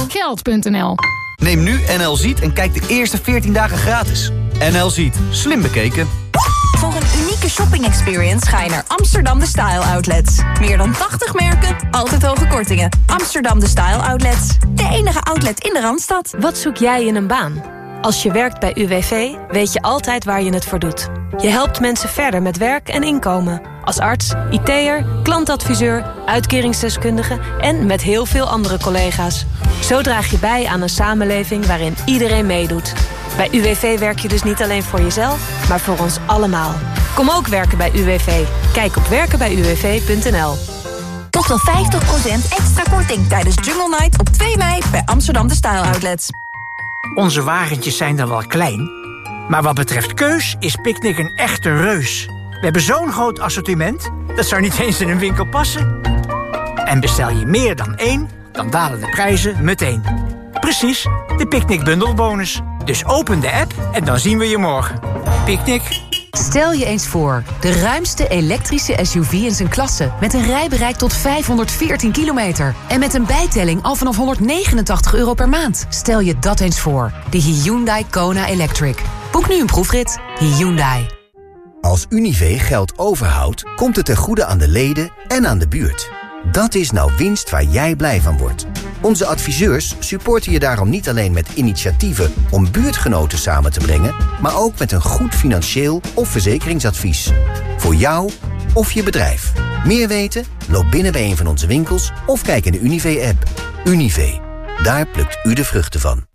Geld.nl. Neem nu NL Ziet en kijk de eerste 14 dagen gratis. NL Ziet. Slim bekeken. Voor een unieke shopping experience ga je naar Amsterdam The Style Outlets. Meer dan 80 merken, altijd hoge kortingen. Amsterdam The Style Outlets. De enige outlet in de Randstad. Wat zoek jij in een baan? Als je werkt bij UWV, weet je altijd waar je het voor doet. Je helpt mensen verder met werk en inkomen. Als arts, IT'er, klantadviseur, uitkeringsdeskundige en met heel veel andere collega's. Zo draag je bij aan een samenleving waarin iedereen meedoet. Bij UWV werk je dus niet alleen voor jezelf, maar voor ons allemaal. Kom ook werken bij UWV. Kijk op werkenbijuwv.nl. Tot wel 50% extra korting tijdens Jungle Night op 2 mei bij Amsterdam The Style Outlets. Onze wagentjes zijn dan wel klein, maar wat betreft keus is Picnic een echte reus. We hebben zo'n groot assortiment, dat zou niet eens in een winkel passen. En bestel je meer dan 1, dan dalen de prijzen meteen. Precies, de Picnic Bundelbonus. Dus open de app en dan zien we je morgen. Picnic. Stel je eens voor, de ruimste elektrische SUV in zijn klasse... met een rijbereik tot 514 kilometer. En met een bijtelling al vanaf €189 per maand. Stel je dat eens voor, de Hyundai Kona Electric. Boek nu een proefrit. Hyundai. Als Univé geld overhoudt, komt het ten goede aan de leden en aan de buurt. Dat is nou winst waar jij blij van wordt. Onze adviseurs supporten je daarom niet alleen met initiatieven om buurtgenoten samen te brengen, maar ook met een goed financieel of verzekeringsadvies. Voor jou of je bedrijf. Meer weten? Loop binnen bij een van onze winkels of kijk in de Univé-app. Univé, daar plukt u de vruchten van.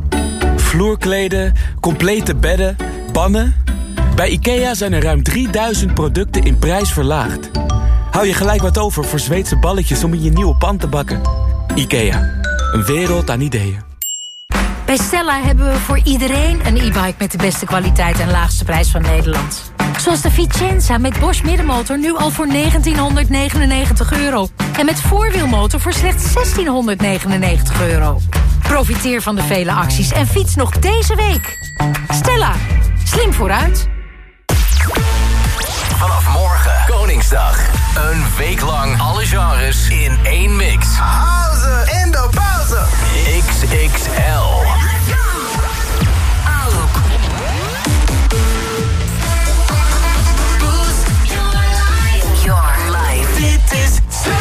Vloerkleden, complete bedden, pannen. Bij IKEA zijn er ruim 3000 producten in prijs verlaagd. Hou je gelijk wat over voor Zweedse balletjes om in je nieuwe pan te bakken. IKEA, een wereld aan ideeën. Bij Stella hebben we voor iedereen een e-bike met de beste kwaliteit en laagste prijs van Nederland. Zoals de Vicenza met Bosch middenmotor nu al voor €1999. En met voorwielmotor voor slechts €1699. Profiteer van de vele acties en fiets nog deze week. Stella, slim vooruit. Vanaf morgen, Koningsdag. Een week lang alle genres in één mix. Houden in de pauze. XXL. Boost your life. Dit is Slam.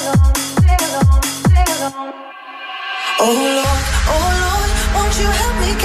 Oh Lord, won't you help me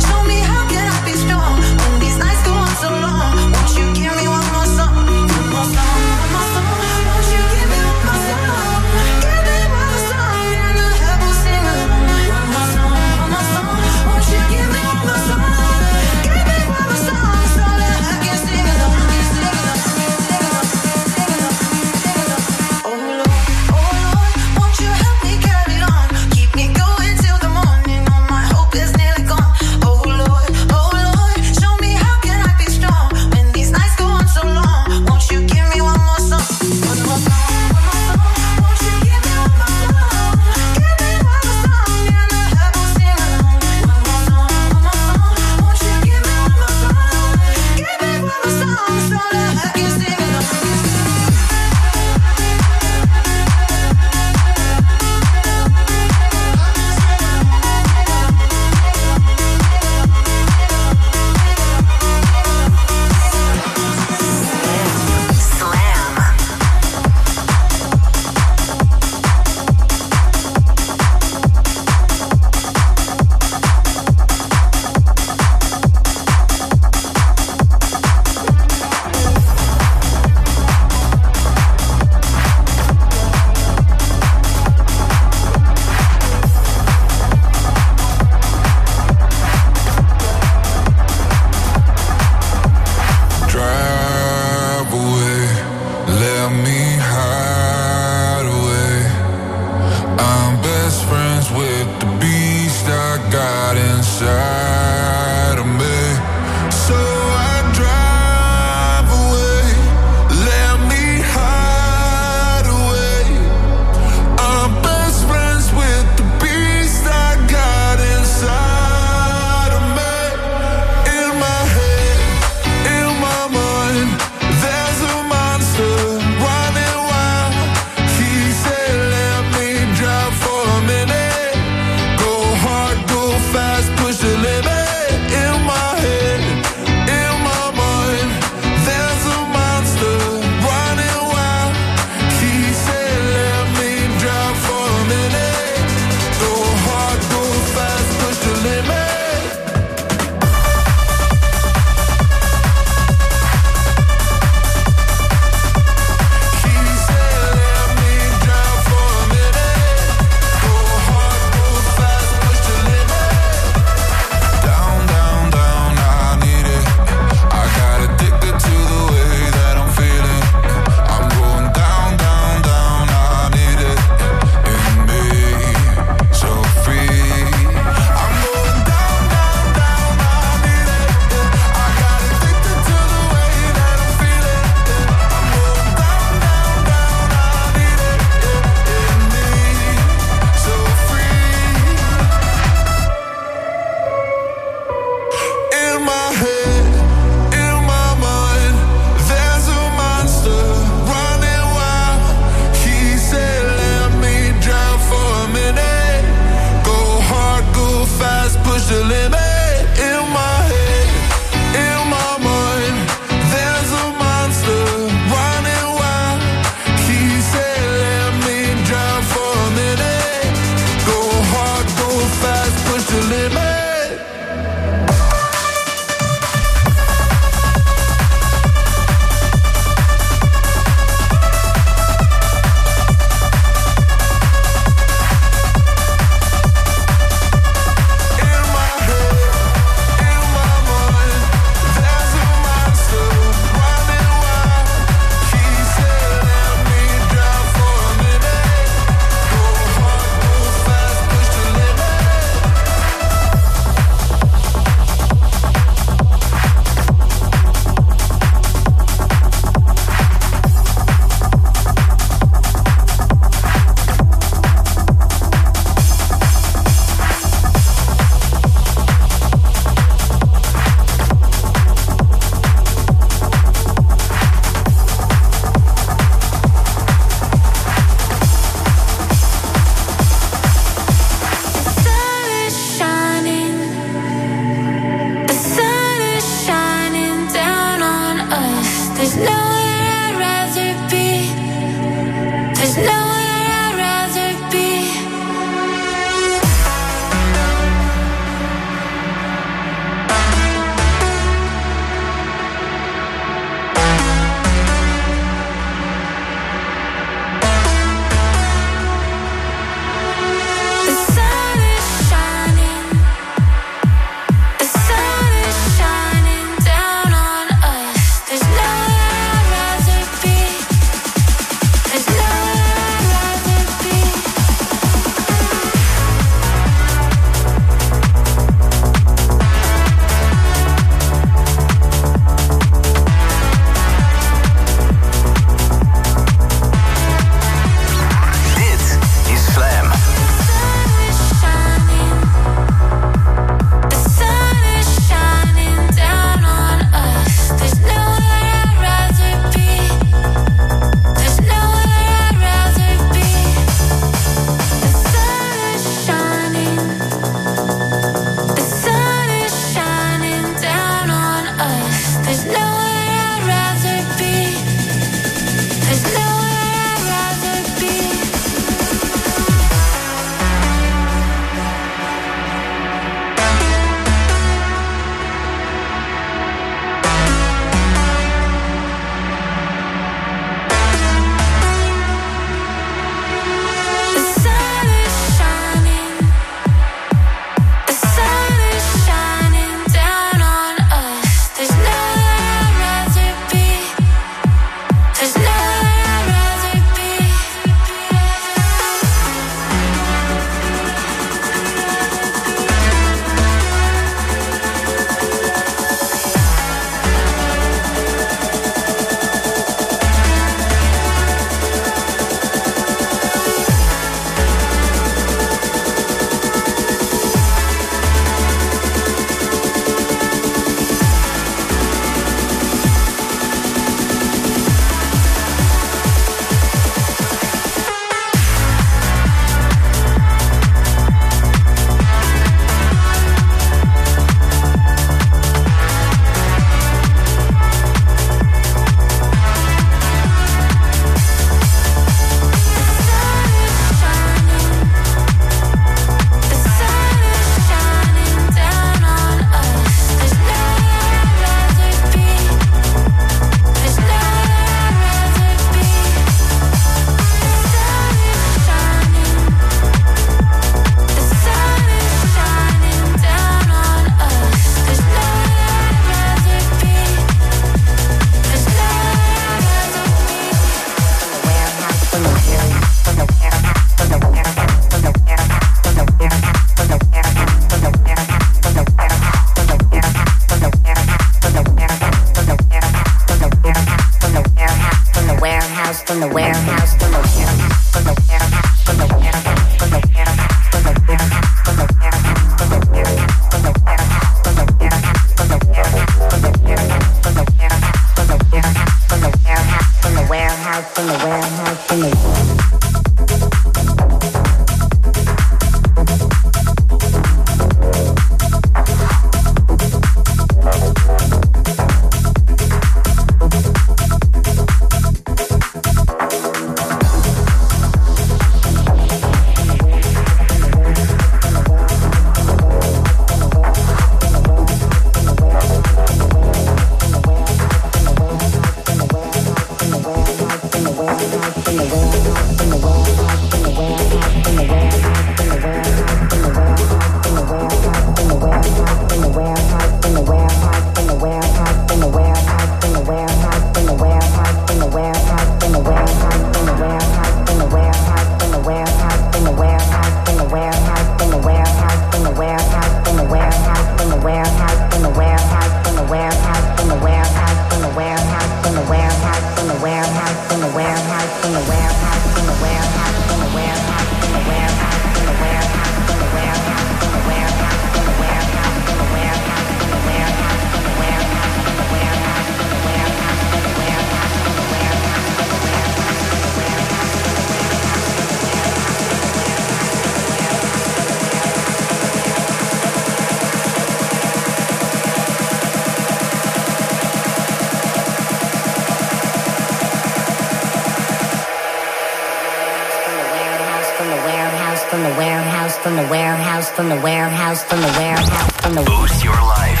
Boost your life.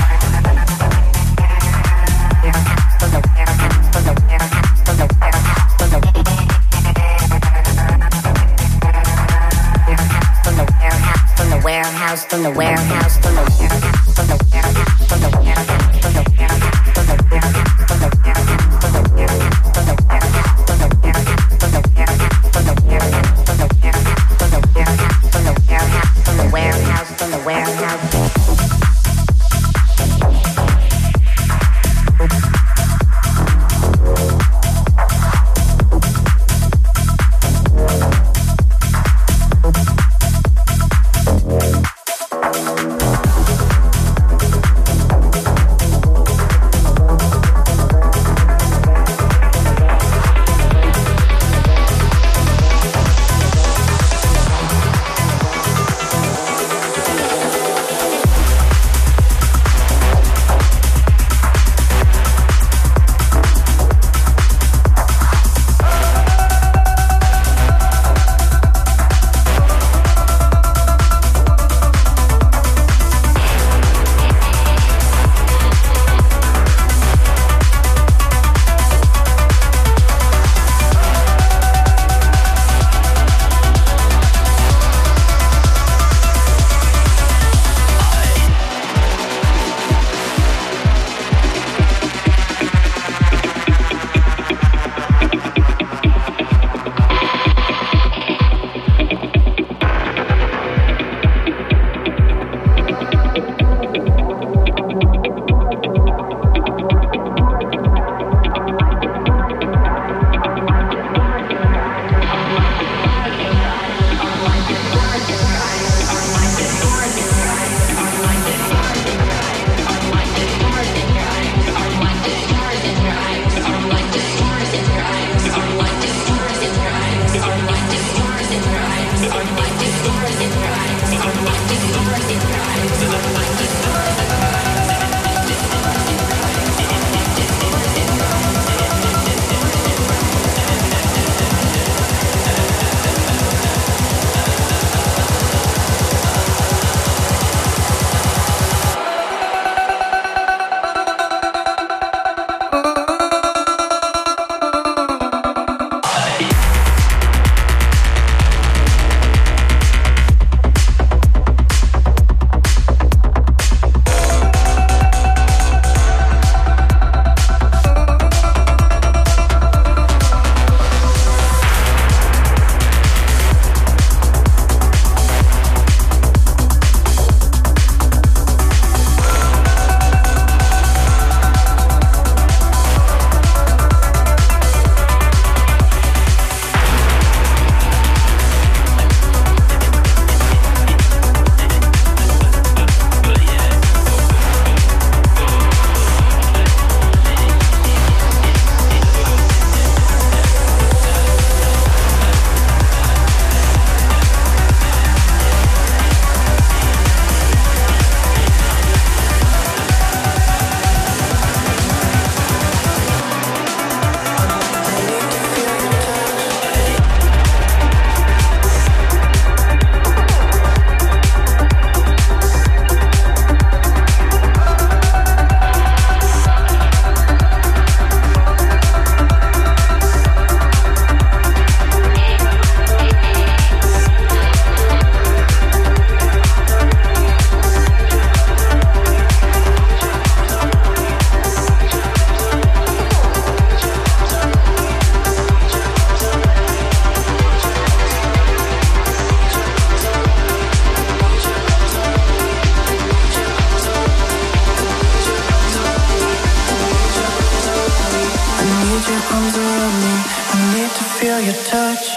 From the warehouse. your touch.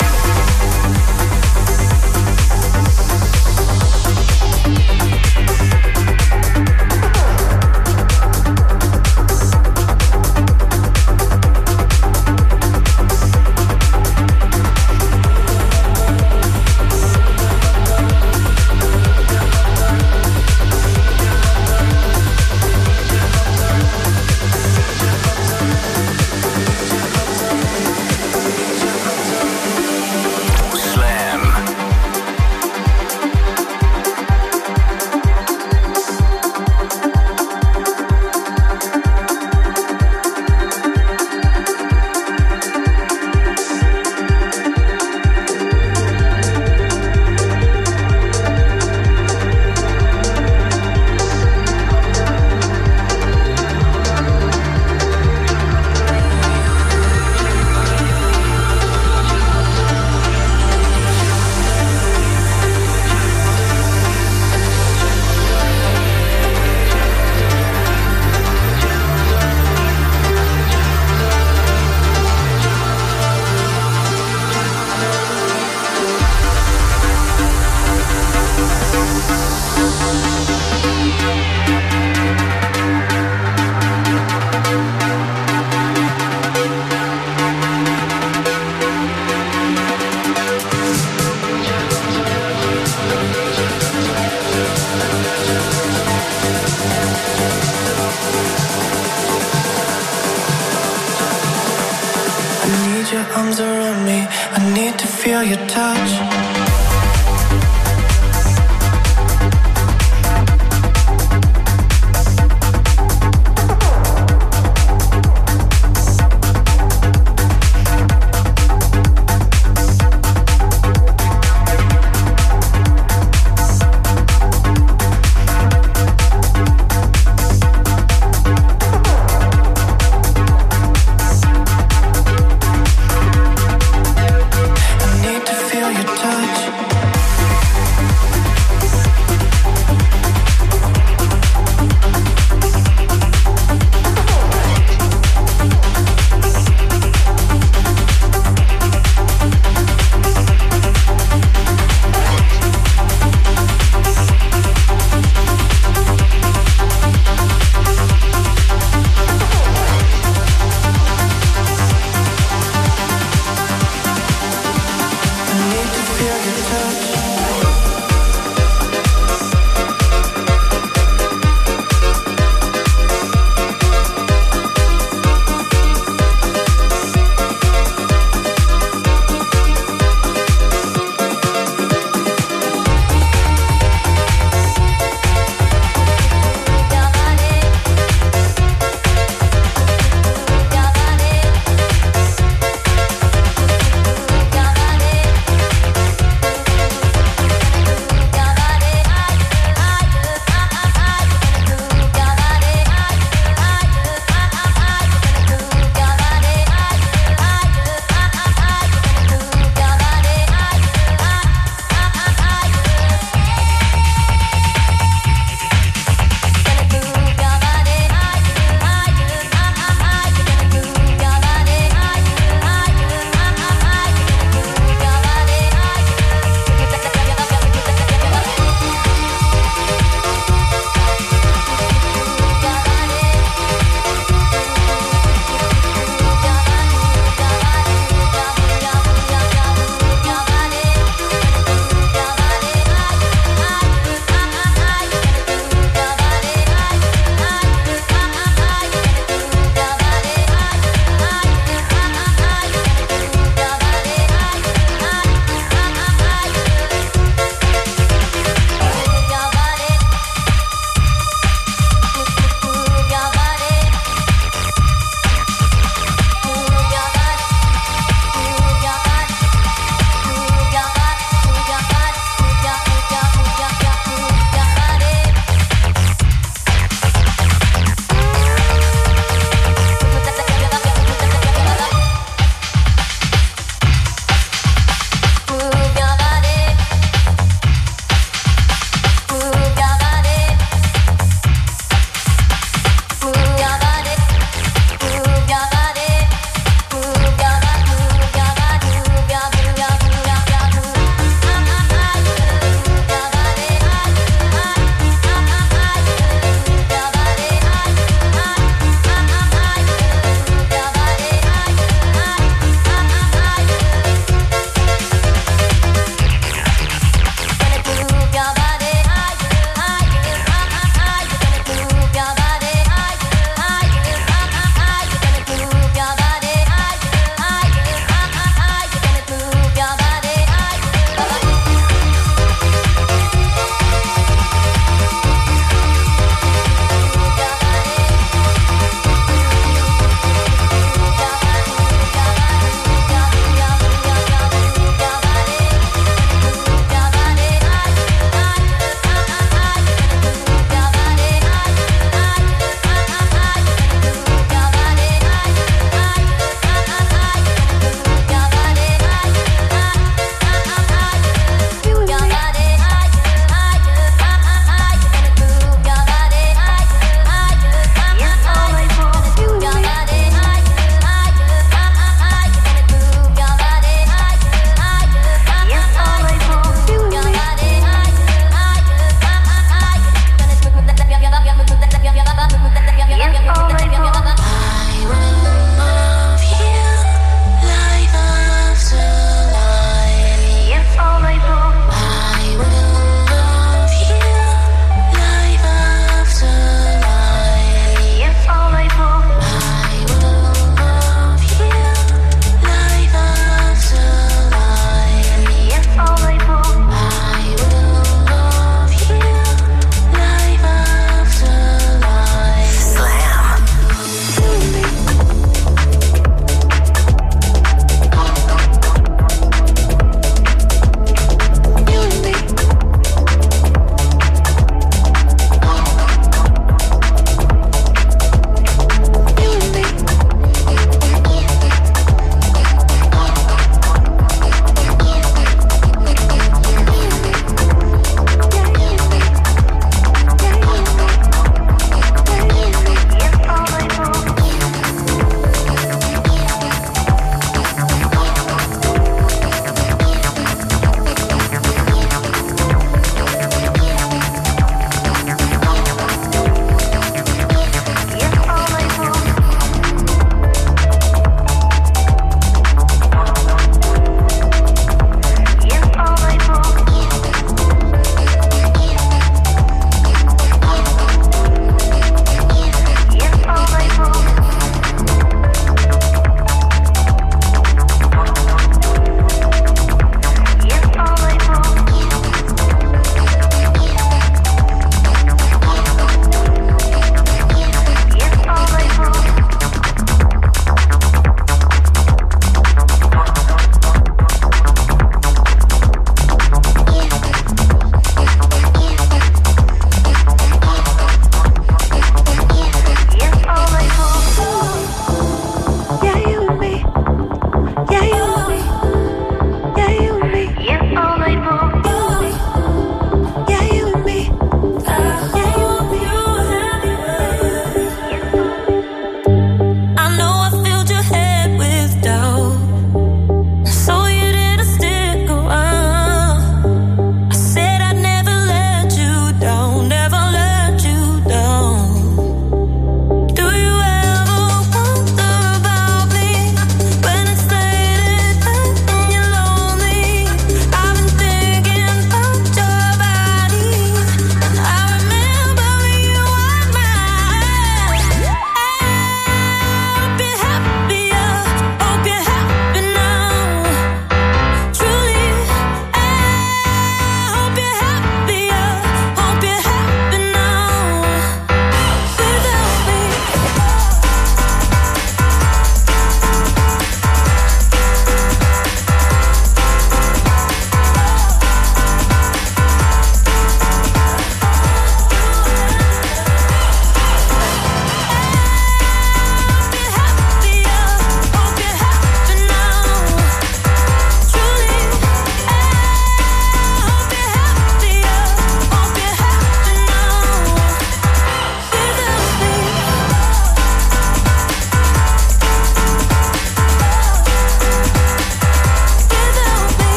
Arms around me, I need to feel your touch. Touch.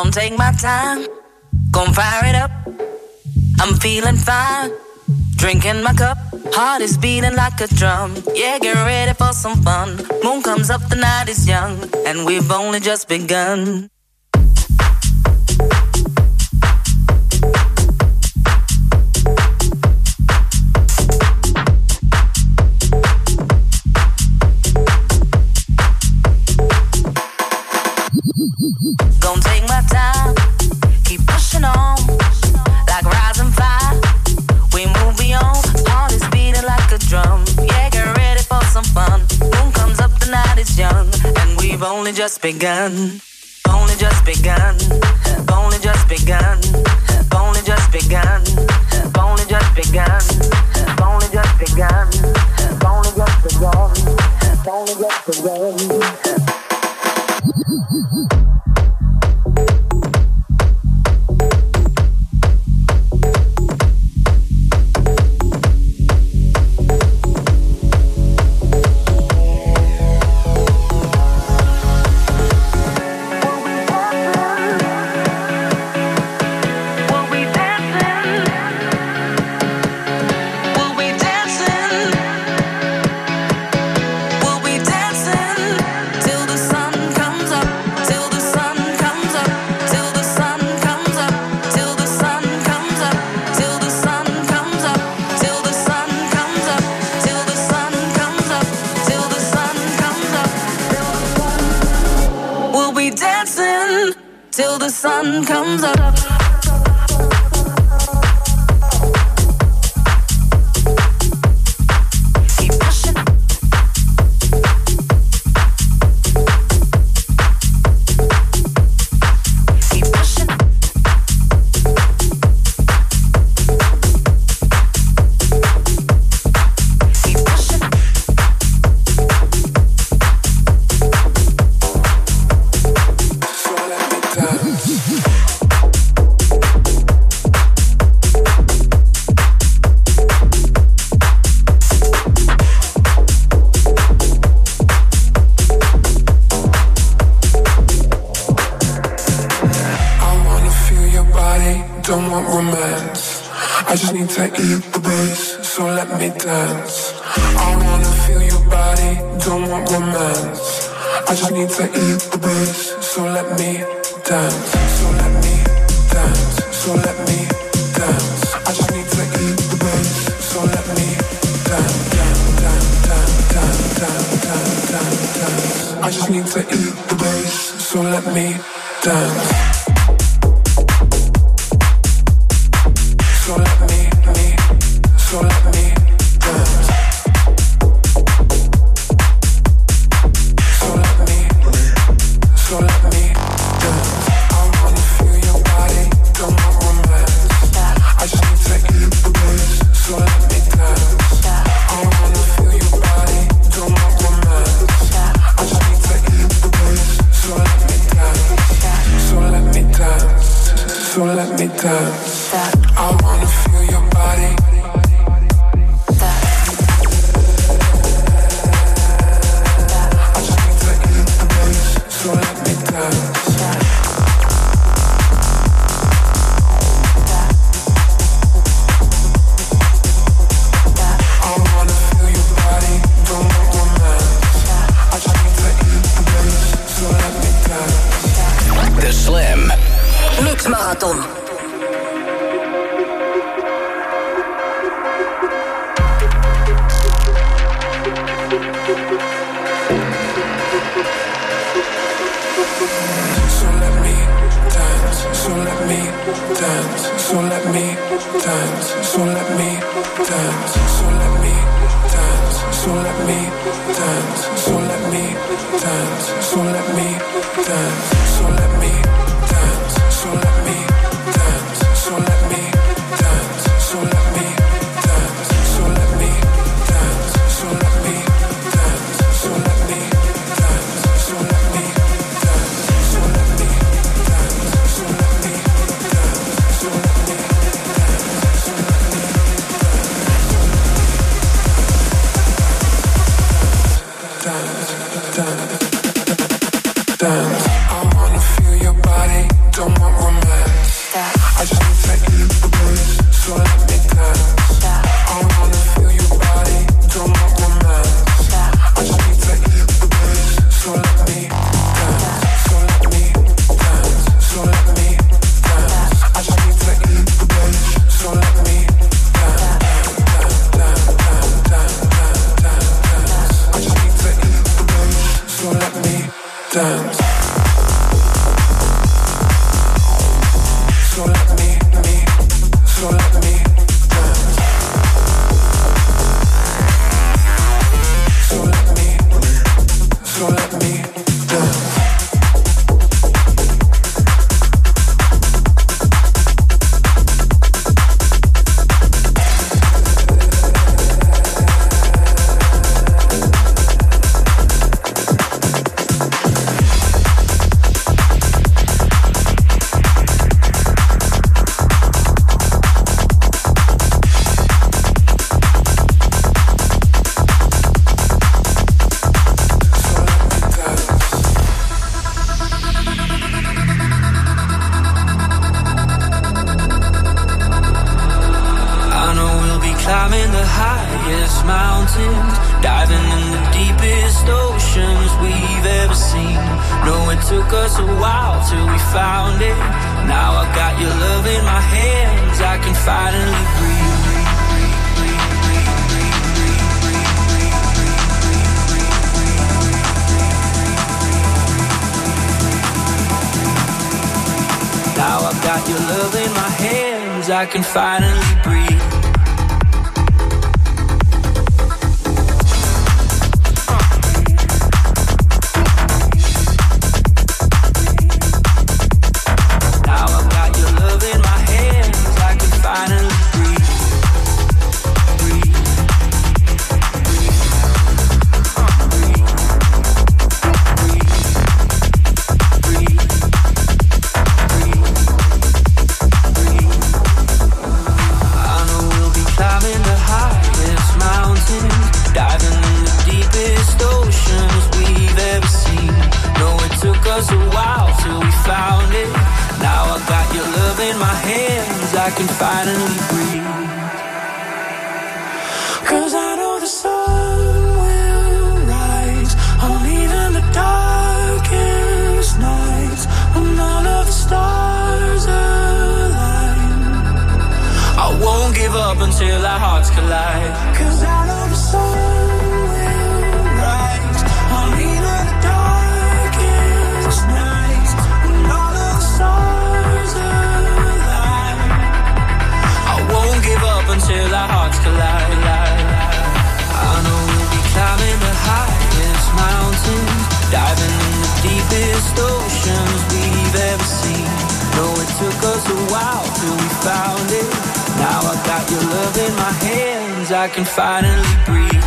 Gonna take my time, gonna fire it up. I'm feeling fine, drinking my cup. Heart is beating like a drum. Yeah, get ready for some fun. Moon comes up, the night is young, and we've only just begun. Gonna take my time, keep pushing on, like rising fire. We move beyond, heart is beating like a drum. Yeah, get ready for some fun. Moon comes up, the night is young, and we've only just begun. Only just begun. Only just begun. Only just begun. Only just begun. Only just begun. Only just begun. Only just begun. Till the sun comes up. Don't want romance, I just need to eat the bass, so let me dance. I wanna feel your body, don't want romance, I just need to eat the bass, so let me dance. So let me dance, so let me dance. I just need to eat the bass, so let me dance. I just need to eat the bass, so let me dance. So let me dance. So let me dance. So let me dance. I wanna feel your body, don't want romance. I just need to eat the bass, so let me dance. I wanna feel your body, don't want romance. I just need to eat the bass, so let me dance. So let me dance. So let me dance. I wanna feel your body. I just need to eat the bass, so let me dance. I wanna feel your body, don't want romance. I just need to eat the bass, so let me dance. The Slam Mix Marathon. So let me dance, so let me dance, so let me dance, so let me dance, so let me dance, so let me dance, so let me dance, so let me dance, so let me dance, so let me dance, so let me dance, so let me dance, so let me dance, so let me dance, so let me dance, so let me dance. I wanna feel your body, don't want dance. So let me dance. So let me dance. So let me dance. I can finally breathe. Now I've got your love in my hands. I can finally breathe. I can finally breathe. 'Cause I know the sun will rise on even the darkest nights, when none of the stars align. I won't give up until our hearts collide. 'Cause I know the sun will rise on even the darkest nights, when none of the stars align. Won't give up until our hearts collide. I know we'll be climbing the highest mountains, diving in the deepest oceans we've ever seen. No, it took us a while till we found it. Now I got your love in my hands, I can finally breathe.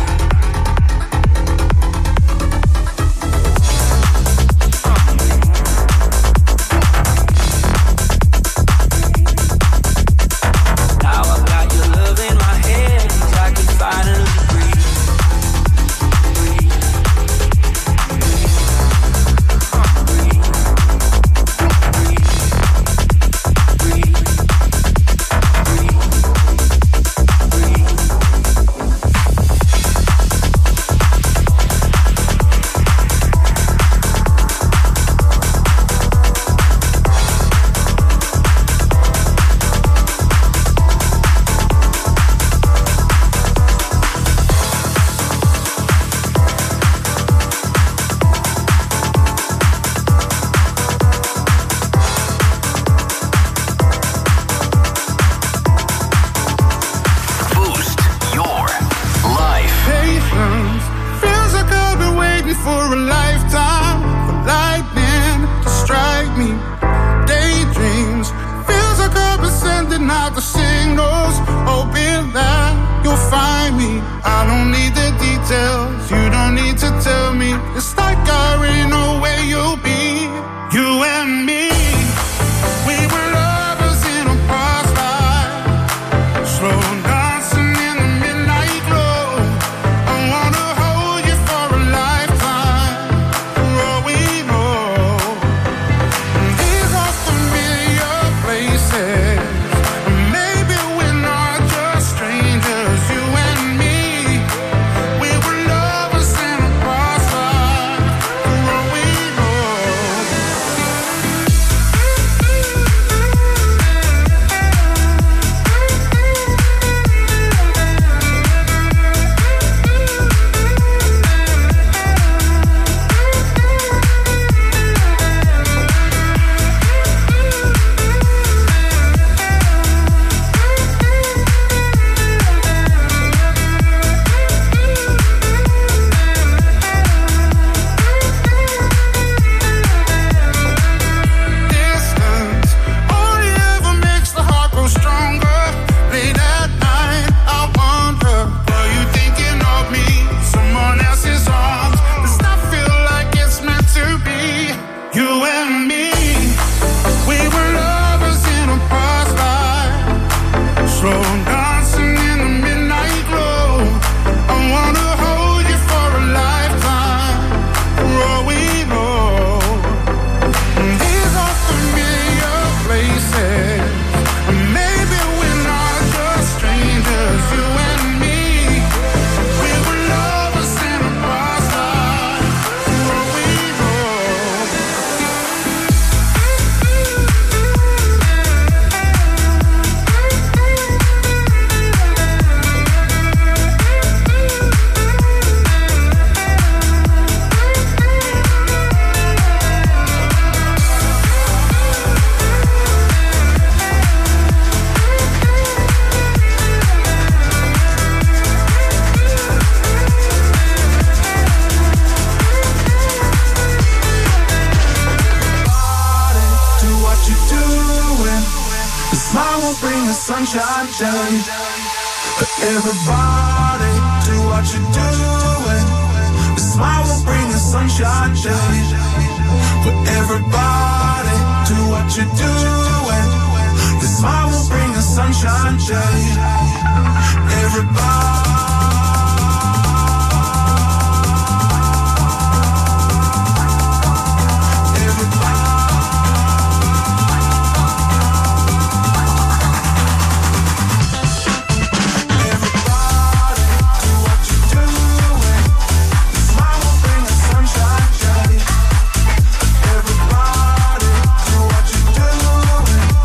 smile will bring the sunshine, shine. Everybody, do what you're doing. The smile will bring the sunshine, shine. For everybody, do what you're doing. The smile will bring the sunshine, shine. Everybody.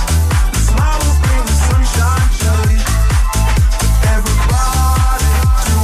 Everybody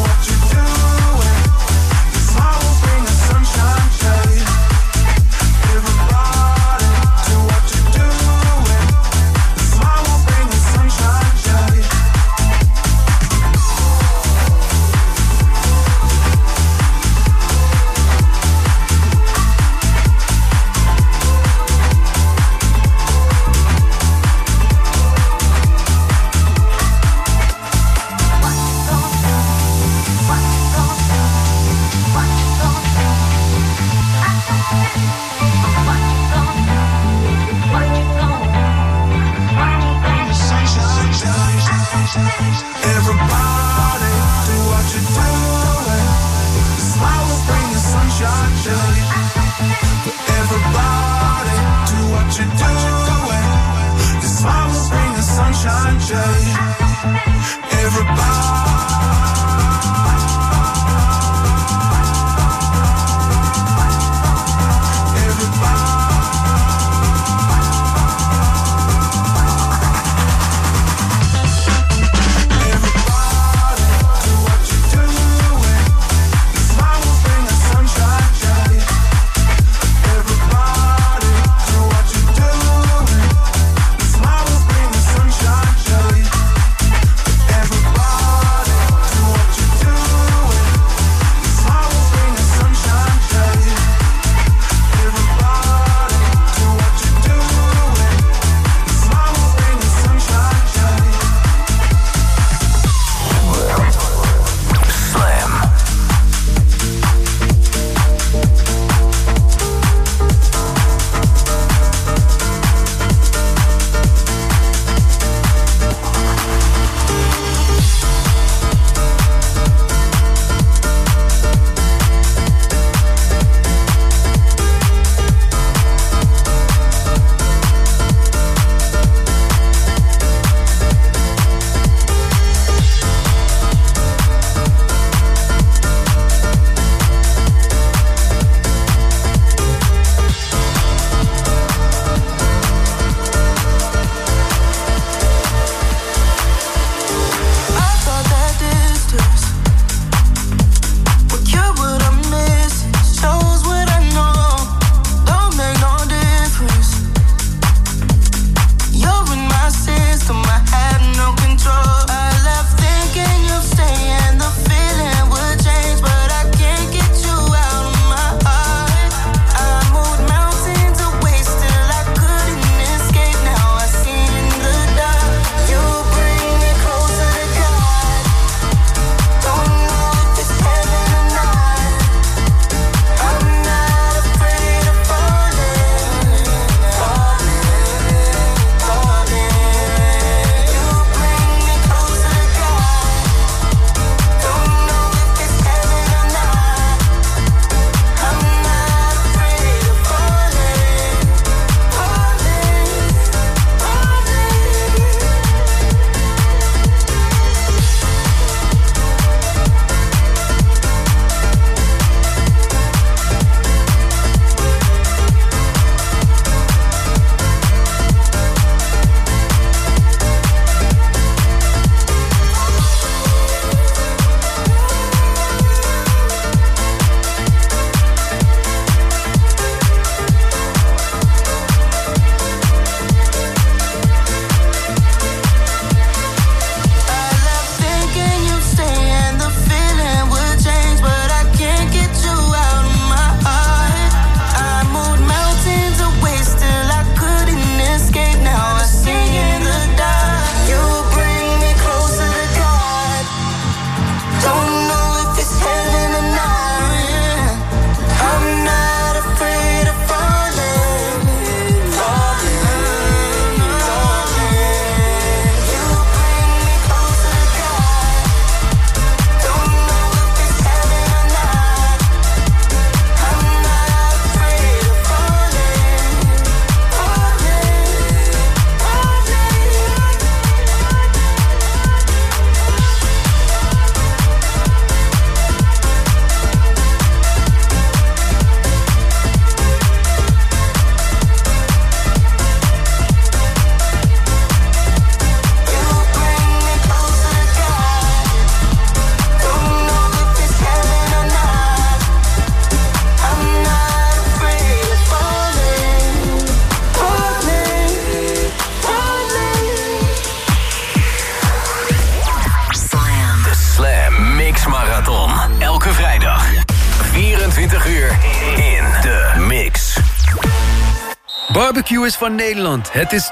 Barbecue is van Nederland. Het is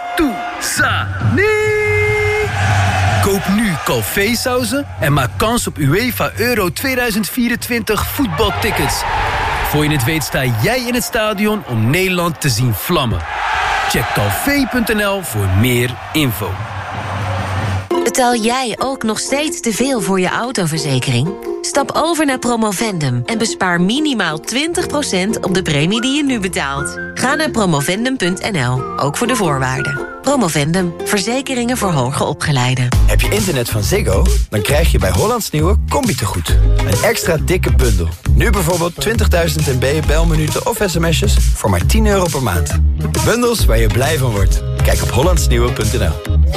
Toezani. Koop nu Calvé-sauzen en maak kans op UEFA Euro 2024 voetbaltickets. Voor je het weet sta jij in het stadion om Nederland te zien vlammen. Check calvé.nl voor meer info. Betaal jij ook nog steeds te veel voor je autoverzekering? Stap over naar Promovendum en bespaar minimaal 20% op de premie die je nu betaalt. Ga naar promovendum.nl, ook voor de voorwaarden. Promovendum, verzekeringen voor hoger opgeleiden. Heb je internet van Ziggo? Dan krijg je bij Hollands Nieuwe Combi-tegoed. Een extra dikke bundel. Nu bijvoorbeeld 20.000 MB belminuten of sms'jes voor maar €10 per maand. Bundels waar je blij van wordt. Kijk op hollandsnieuwe.nl.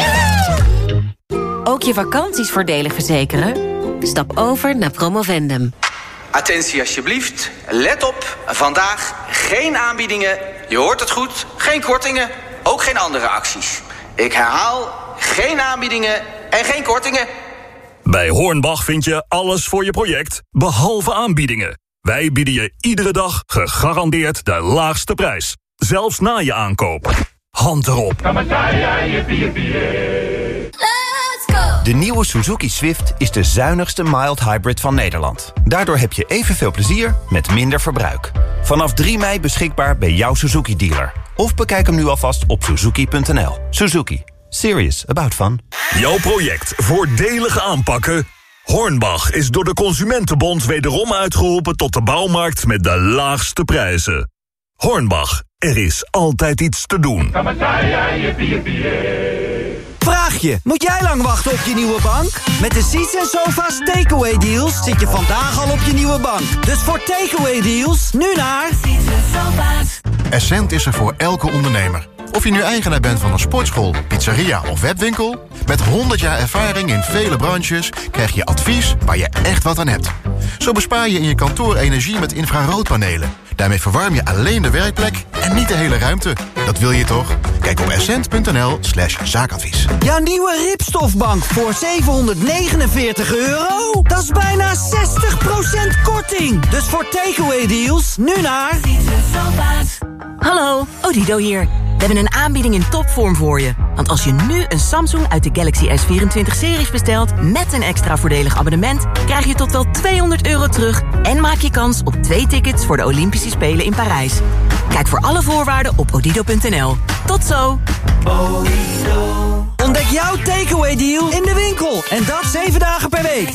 Ook je vakanties voordelig verzekeren? Stap over naar Promovendum. Attentie alsjeblieft, let op. Vandaag geen aanbiedingen, je hoort het goed, geen kortingen, ook geen andere acties. Ik herhaal, geen aanbiedingen en geen kortingen. Bij Hornbach vind je alles voor je project, behalve aanbiedingen. Wij bieden je iedere dag gegarandeerd de laagste prijs. Zelfs na je aankoop. Hand erop. De nieuwe Suzuki Swift is de zuinigste mild hybrid van Nederland. Daardoor heb je evenveel plezier met minder verbruik. Vanaf 3 mei beschikbaar bij jouw Suzuki-dealer. Of bekijk hem nu alvast op suzuki.nl. Suzuki. Serious about fun. Jouw project voordelig aanpakken? Hornbach is door de Consumentenbond wederom uitgeroepen tot de bouwmarkt met de laagste prijzen. Hornbach, er is altijd iets te doen. Vraagje, moet jij lang wachten op je nieuwe bank? Met de Seats & Sofa's Takeaway Deals zit je vandaag al op je nieuwe bank. Dus voor Takeaway Deals, nu naar Seats & Sofa's. Essent is er voor elke ondernemer. Of je nu eigenaar bent van een sportschool, pizzeria of webwinkel, met 100 jaar ervaring in vele branches krijg je advies waar je echt wat aan hebt. Zo bespaar je in je kantoor energie met infraroodpanelen. Daarmee verwarm je alleen de werkplek en niet de hele ruimte. Dat wil je toch? Kijk op essent.nl/zaakadvies. Jouw nieuwe Ripstofbank voor €749? Dat is bijna 60% korting. Dus voor Takeaway Deals, nu naar Hallo, Odido hier. We hebben een aanbieding in topvorm voor je. Want als je nu een Samsung uit de Galaxy S24-series bestelt met een extra voordelig abonnement, krijg je tot wel €200 terug en maak je kans op 2 tickets voor de Olympische Spelen in Parijs. Kijk voor alle voorwaarden op odido.nl. Tot zo! Ontdek jouw Takeaway Deal in de winkel. En dat 7 dagen per week.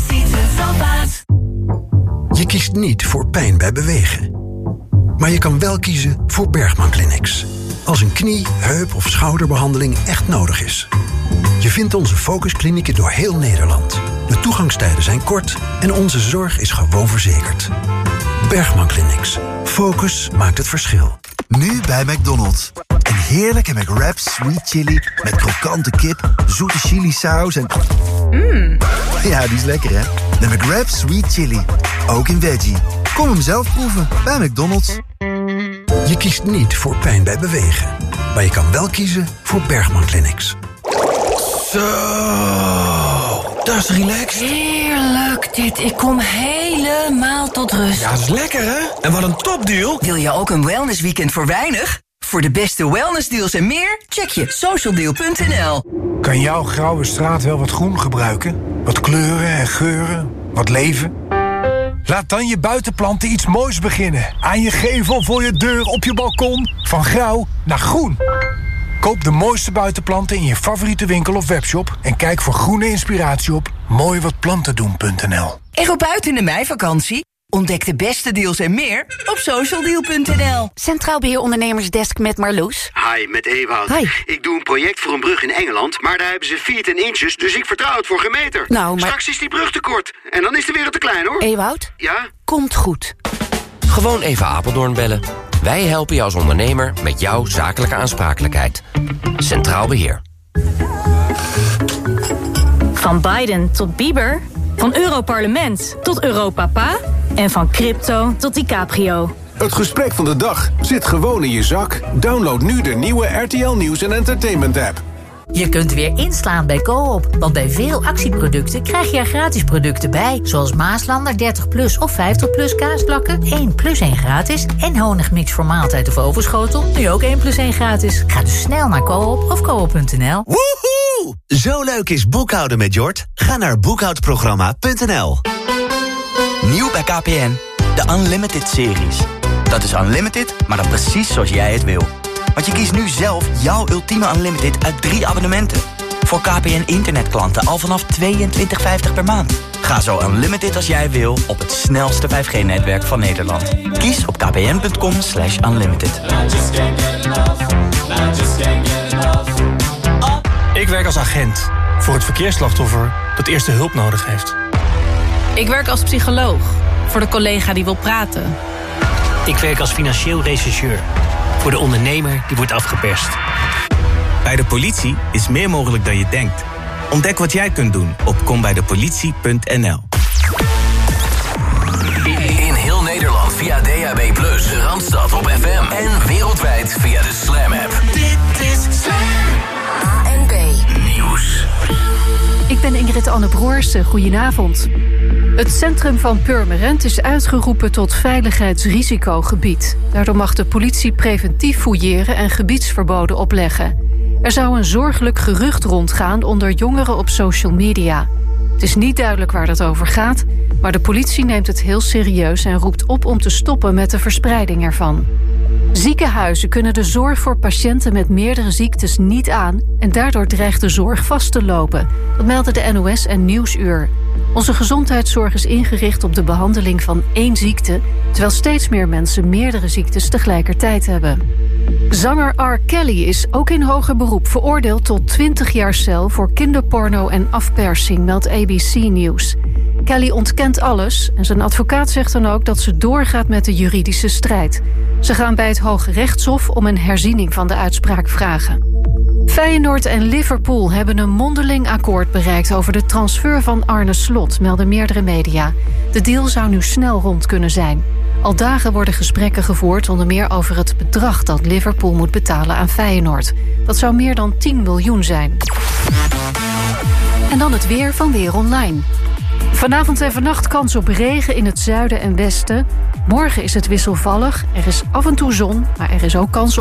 Je kiest niet voor pijn bij bewegen. Maar je kan wel kiezen voor Bergman Clinics. Als een knie, heup of schouderbehandeling echt nodig is. Je vindt onze focusklinieken door heel Nederland. De toegangstijden zijn kort en onze zorg is gewoon verzekerd. Bergman Clinics. Focus maakt het verschil. Nu bij McDonald's. Een heerlijke McWrap Sweet Chili met krokante kip, zoete chilisaus en... Ja, die is lekker, hè? De McWrap Sweet Chili. Ook in veggie. Kom hem zelf proeven bij McDonald's. Je kiest niet voor pijn bij bewegen. Maar je kan wel kiezen voor Bergman Clinics. Zo, dat is relaxed. Heerlijk dit. Ik kom helemaal tot rust. Ja, dat is lekker, hè? En wat een topdeal. Wil je ook een wellnessweekend voor weinig? Voor de beste wellnessdeals en meer, check je socialdeal.nl. Kan jouw grauwe straat wel wat groen gebruiken? Wat kleuren en geuren, wat leven? Laat dan je buitenplanten iets moois beginnen. Aan je gevel, voor je deur, op je balkon. Van grauw naar groen. Koop de mooiste buitenplanten in je favoriete winkel of webshop... en kijk voor groene inspiratie op mooiwatplantendoen.nl. En go buiten in de meivakantie. Ontdek de beste deals en meer op socialdeal.nl. Centraal Beheer Ondernemersdesk met Marloes. Hi, met Ewout. Hi. Ik doe een project voor een brug in Engeland, maar daar hebben ze 14 inches, dus ik vertrouw het voor geen meter. Nou, maar... Straks is die brug te kort en dan is de wereld te klein, hoor. Ewout? Ja? Komt goed. Gewoon even Apeldoorn bellen. Wij helpen je als ondernemer met jouw zakelijke aansprakelijkheid. Centraal Beheer. Van Biden tot Bieber, van Europarlement tot Europapa en van crypto tot DiCaprio. Het gesprek van de dag zit gewoon in je zak. Download nu de nieuwe RTL Nieuws en Entertainment app. Je kunt weer inslaan bij Coop, want bij veel actieproducten krijg je er gratis producten bij. Zoals Maaslander 30 plus of 50 plus kaasplakken, 1 plus 1 gratis. En honingmix voor maaltijd of overschotel, nu ook 1 plus 1 gratis. Ga dus snel naar Coop of coop.nl. Woehoe! Zo leuk is boekhouden met Jort? Ga naar boekhoudprogramma.nl. Nieuw bij KPN, de Unlimited series. Dat is unlimited, maar dan precies zoals jij het wil. Want je kiest nu zelf jouw ultieme unlimited uit 3 abonnementen. Voor KPN internetklanten al vanaf $22,50 per maand. Ga zo unlimited als jij wil op het snelste 5G-netwerk van Nederland. Kies op kpn.com/unlimited. Ik werk als agent voor het verkeersslachtoffer dat eerste hulp nodig heeft. Ik werk als psycholoog voor de collega die wil praten. Ik werk als financieel rechercheur voor de ondernemer die wordt afgeperst. Bij de politie is meer mogelijk dan je denkt. Ontdek wat jij kunt doen op kombijdepolitie.nl. In heel Nederland via DAB+, de Randstad op FM en wereldwijd via de Slam-app. Dit is Slam. ANP Nieuws. Ik ben Ingrid Anne Broersen. Goedenavond. Het centrum van Purmerend is uitgeroepen tot veiligheidsrisicogebied. Daardoor mag de politie preventief fouilleren en gebiedsverboden opleggen. Er zou een zorgelijk gerucht rondgaan onder jongeren op social media. Het is niet duidelijk waar dat over gaat, maar de politie neemt het heel serieus en roept op om te stoppen met de verspreiding ervan. Ziekenhuizen kunnen de zorg voor patiënten met meerdere ziektes niet aan en daardoor dreigt de zorg vast te lopen. Dat melden de NOS en Nieuwsuur. Onze gezondheidszorg is ingericht op de behandeling van 1 ziekte, terwijl steeds meer mensen meerdere ziektes tegelijkertijd hebben. Zanger R. Kelly is ook in hoger beroep veroordeeld tot 20 jaar cel voor kinderporno en afpersing, meldt ABC Nieuws. Kelly ontkent alles en zijn advocaat zegt dan ook dat ze doorgaat met de juridische strijd. Ze gaan bij het Hoge Rechtshof om een herziening van de uitspraak vragen. Feyenoord en Liverpool hebben een mondeling akkoord bereikt over de transfer van Arne Slot, melden meerdere media. De deal zou nu snel rond kunnen zijn. Al dagen worden gesprekken gevoerd, onder meer over het bedrag dat Liverpool moet betalen aan Feyenoord. Dat zou meer dan 10 miljoen zijn. En dan het weer van Weer Online. Vanavond en vannacht kans op regen in het zuiden en westen. Morgen is het wisselvallig, er is af en toe zon, maar er is ook kans op